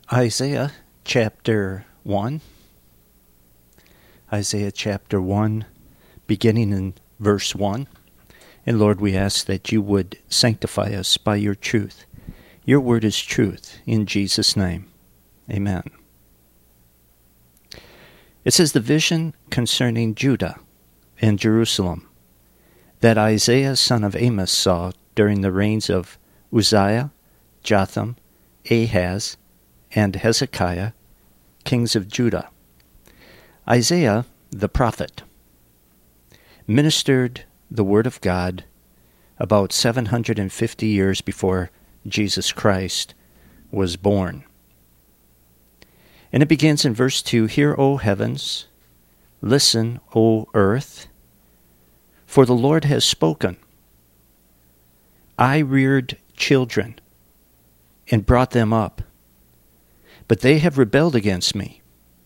Isaiah chapter 1. Isaiah chapter 1, beginning in verse 1. And Lord, we ask that you would sanctify us by your truth. Your word is truth, in Jesus' name. Amen. It says, the vision concerning Judah and Jerusalem that Isaiah son of Amos saw during the reigns of Uzziah, Jotham, Ahaz, and Hezekiah, kings of Judah. Isaiah, the prophet, ministered the word of God about 750 years before Jesus Christ was born. And it begins in verse 2, Hear, O heavens, listen, O earth, for the Lord has spoken. I reared children and brought them up, but they have rebelled against me.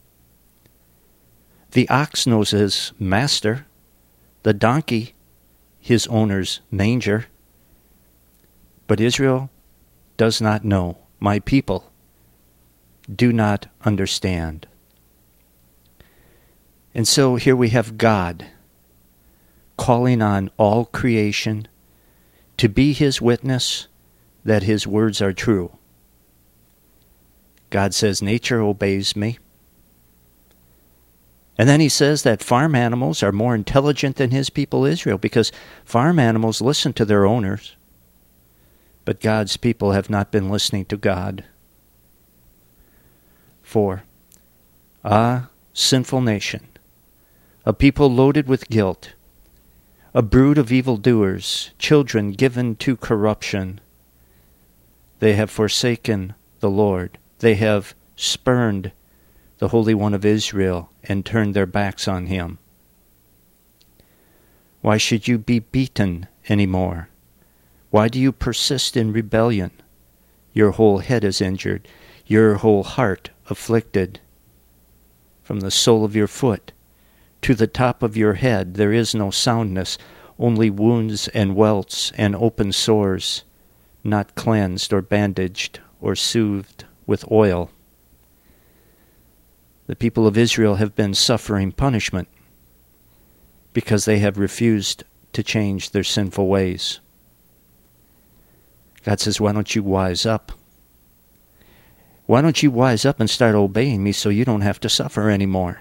The ox knows his master, the donkey his owner's manger, but Israel does not know. My people do not understand. And so here we have God calling on all creation to be his witness that his words are true. God says, nature obeys me. And then he says that farm animals are more intelligent than his people Israel, because farm animals listen to their owners, but God's people have not been listening to God. 4. Sinful nation, a people loaded with guilt, a brood of evildoers, children given to corruption. They have forsaken the Lord. They have spurned the Holy One of Israel and turned their backs on him. Why should you be beaten anymore? Why do you persist in rebellion? Your whole head is injured, your whole heart afflicted. From the sole of your foot to the top of your head there is no soundness, only wounds and welts and open sores, not cleansed or bandaged or soothed with oil. The people of Israel have been suffering punishment because they have refused to change their sinful ways. God says, why don't you wise up? Why don't you wise up and start obeying me so you don't have to suffer anymore?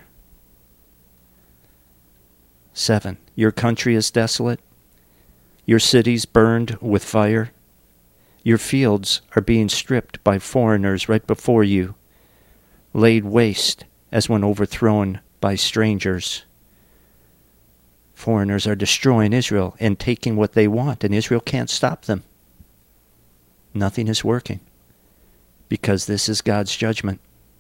7. Your country is desolate. Your cities burned with fire. Your fields are being stripped by foreigners right before you, laid waste as when overthrown by strangers. Foreigners are destroying Israel and taking what they want, and Israel can't stop them. Nothing is working, because this is God's judgment.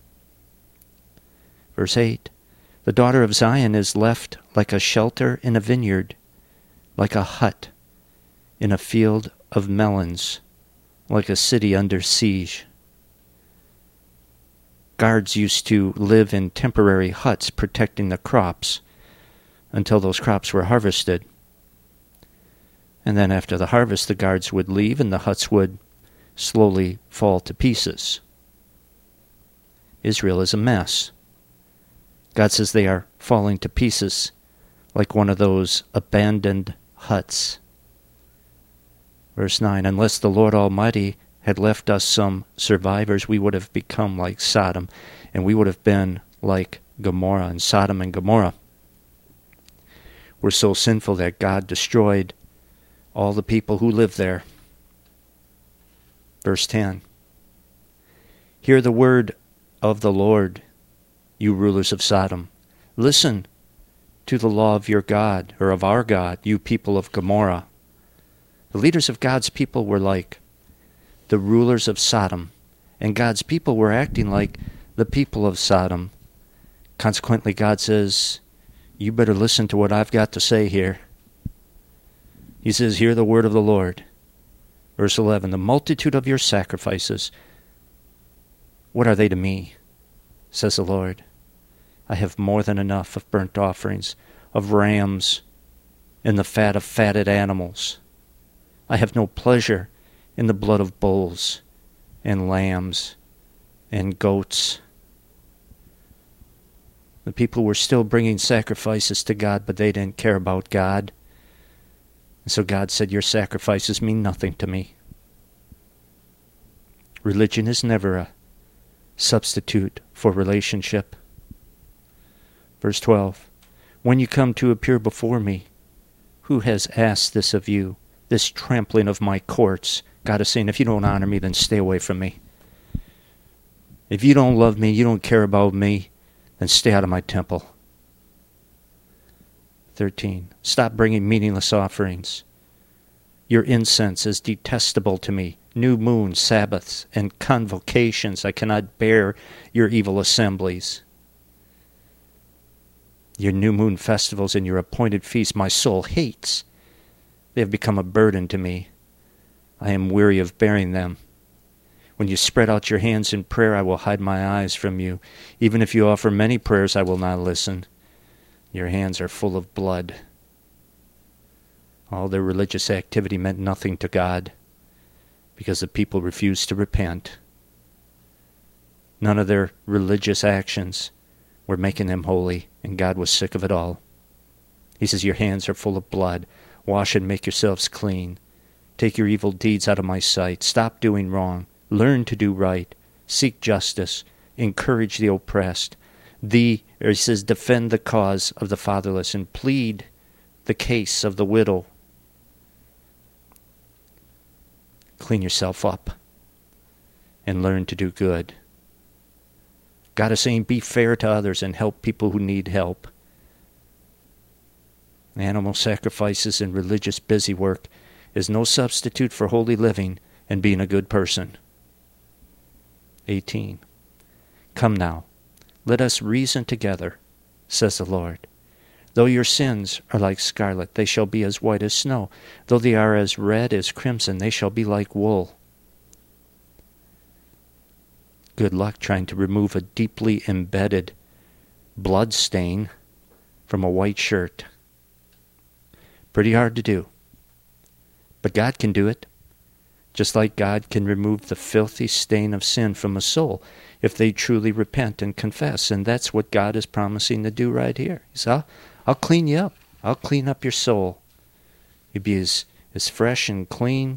Verse 8, the daughter of Zion is left like a shelter in a vineyard, like a hut in a field of melons, like a city under siege. Guards used to live in temporary huts protecting the crops until those crops were harvested. And then after the harvest, the guards would leave and the huts would slowly fall to pieces. Israel is a mess. God says they are falling to pieces like one of those abandoned huts. Verse 9, unless the Lord Almighty had left us some survivors, we would have become like Sodom, and we would have been like Gomorrah. And Sodom and Gomorrah were so sinful that God destroyed all the people who lived there. Verse 10, hear the word of the Lord, you rulers of Sodom. Listen to the law of your God, or of our God, you people of Gomorrah. The leaders of God's people were like the rulers of Sodom, and God's people were acting like the people of Sodom. Consequently, God says, you better listen to what I've got to say here. He says, hear the word of the Lord. Verse 11, the multitude of your sacrifices, what are they to me, says the Lord? I have more than enough of burnt offerings, of rams, and the fat of fatted animals. I have no pleasure in the blood of bulls and lambs and goats. The people were still bringing sacrifices to God, but they didn't care about God. And so God said, your sacrifices mean nothing to me. Religion is never a substitute for relationship. Verse 12, when you come to appear before me, who has asked this of you, this trampling of my courts? God is saying, if you don't honor me, then stay away from me. If you don't love me, you don't care about me, then stay out of my temple. 13, stop bringing meaningless offerings. Your incense is detestable to me. New moons, Sabbaths, and convocations. I cannot bear your evil assemblies. Your new moon festivals and your appointed feasts my soul hates. They have become a burden to me. I am weary of bearing them. When you spread out your hands in prayer, I will hide my eyes from you. Even if you offer many prayers, I will not listen. Your hands are full of blood. All their religious activity meant nothing to God because the people refused to repent. None of their religious actions were making them holy, and God was sick of it all. He says, your hands are full of blood. Wash and make yourselves clean. Take your evil deeds out of my sight. Stop doing wrong. Learn to do right. Seek justice. Encourage the oppressed. He says, defend the cause of the fatherless and plead the case of the widow. Clean yourself up and learn to do good. God is saying, be fair to others and help people who need help. Animal sacrifices and religious busywork is no substitute for holy living and being a good person. 18. Come now, let us reason together, says the Lord. Though your sins are like scarlet, they shall be as white as snow. Though they are as red as crimson, they shall be like wool. Good luck trying to remove a deeply embedded blood stain from a white shirt. Pretty hard to do. But God can do it. Just like God can remove the filthy stain of sin from a soul if they truly repent and confess. And that's what God is promising to do right here. He says, I'll clean you up. I'll clean up your soul. You'll be as fresh and clean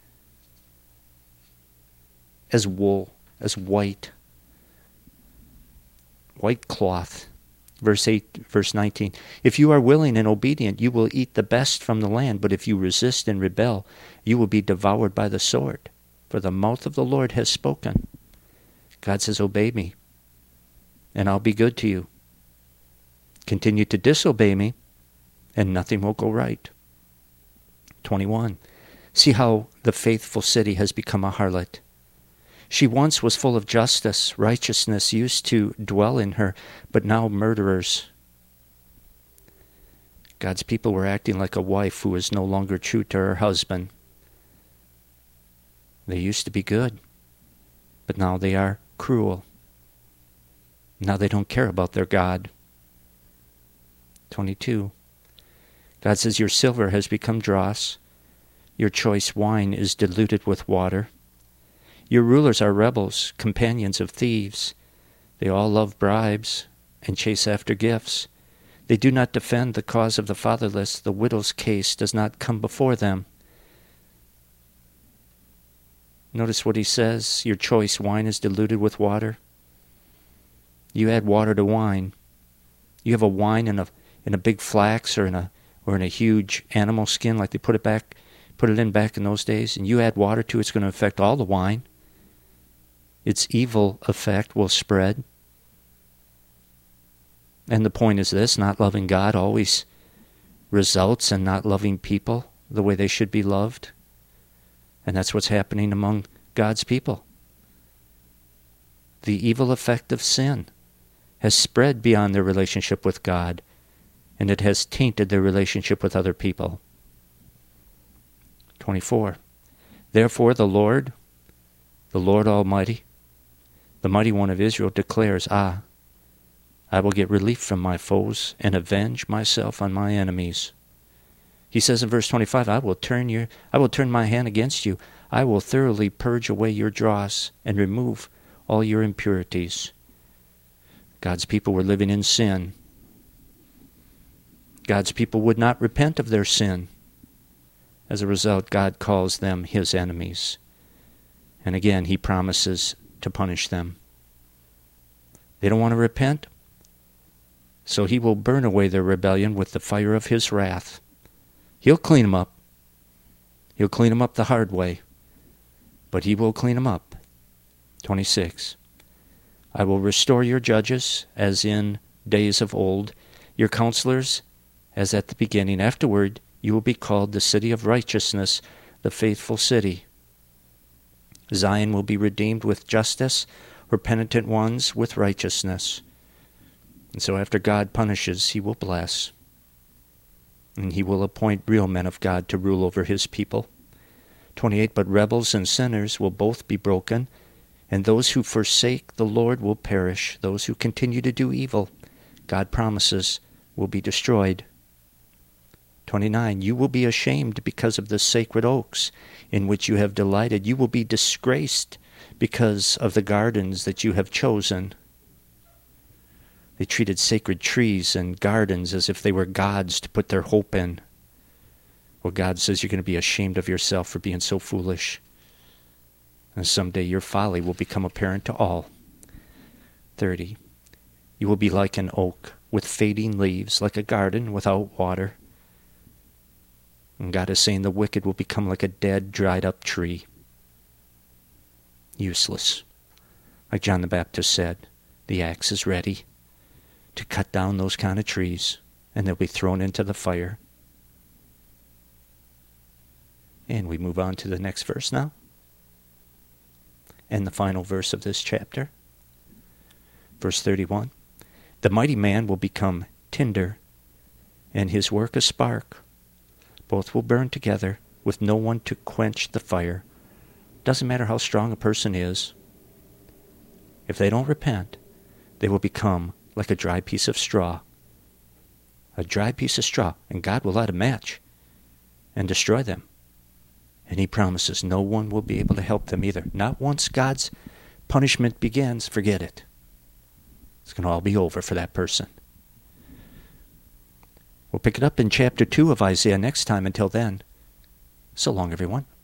as wool, as white cloth. Verse 19, if you are willing and obedient, you will eat the best from the land. But if you resist and rebel, you will be devoured by the sword. For the mouth of the Lord has spoken. God says, obey me, and I'll be good to you. Continue to disobey me, and nothing will go right. 21, see how the faithful city has become a harlot. She once was full of justice. Righteousness used to dwell in her, but now murderers. God's people were acting like a wife who is no longer true to her husband. They used to be good, but now they are cruel. Now they don't care about their God. 22. God says, your silver has become dross. Your choice wine is diluted with water. Your rulers are rebels, companions of thieves. They all love bribes and chase after gifts. They do not defend the cause of the fatherless. The widow's case does not come before them. Notice what he says. Your choice wine is diluted with water. You add water to wine. You have a wine in a big flax or in a huge animal skin, like they put it in back in those days, and you add water to it, it's going to affect all the wine. Its evil effect will spread. And the point is this, not loving God always results in not loving people the way they should be loved. And that's what's happening among God's people. The evil effect of sin has spread beyond their relationship with God, and it has tainted their relationship with other people. 24. Therefore the Lord Almighty, the Mighty One of Israel, declares, I will get relief from my foes and avenge myself on my enemies. He says in verse 25, I will turn my hand against you. I will thoroughly purge away your dross and remove all your impurities. God's people were living in sin. God's people would not repent of their sin. As a result, God calls them his enemies. And again, he promises to punish them. They don't want to repent, so he will burn away their rebellion with the fire of his wrath. He'll clean them up. He'll clean them up the hard way, but he will clean them up. 26. I will restore your judges as in days of old, your counselors as at the beginning. Afterward, you will be called the city of righteousness, the faithful city. Zion will be redeemed with justice, her penitent ones with righteousness. And so after God punishes, he will bless. And he will appoint real men of God to rule over his people. 28, but rebels and sinners will both be broken, and those who forsake the Lord will perish. Those who continue to do evil, God promises, will be destroyed. 29, you will be ashamed because of the sacred oaks in which you have delighted. You will be disgraced because of the gardens that you have chosen. They treated sacred trees and gardens as if they were gods to put their hope in. Well, God says you're going to be ashamed of yourself for being so foolish. And someday your folly will become apparent to all. 30, you will be like an oak with fading leaves, like a garden without water. And God is saying the wicked will become like a dead, dried-up tree. Useless. Like John the Baptist said, the axe is ready to cut down those kind of trees, and they'll be thrown into the fire. And we move on to the next verse now. And the final verse of this chapter. Verse 31. The mighty man will become tinder, and his work a spark. Both will burn together, with no one to quench the fire. Doesn't matter how strong a person is. If they don't repent, they will become like a dry piece of straw. A dry piece of straw, and God will light a match and destroy them. And he promises no one will be able to help them either. Not once God's punishment begins, forget it. It's going to all be over for that person. We'll pick it up in chapter 2 of Isaiah next time. Until then, so long, everyone.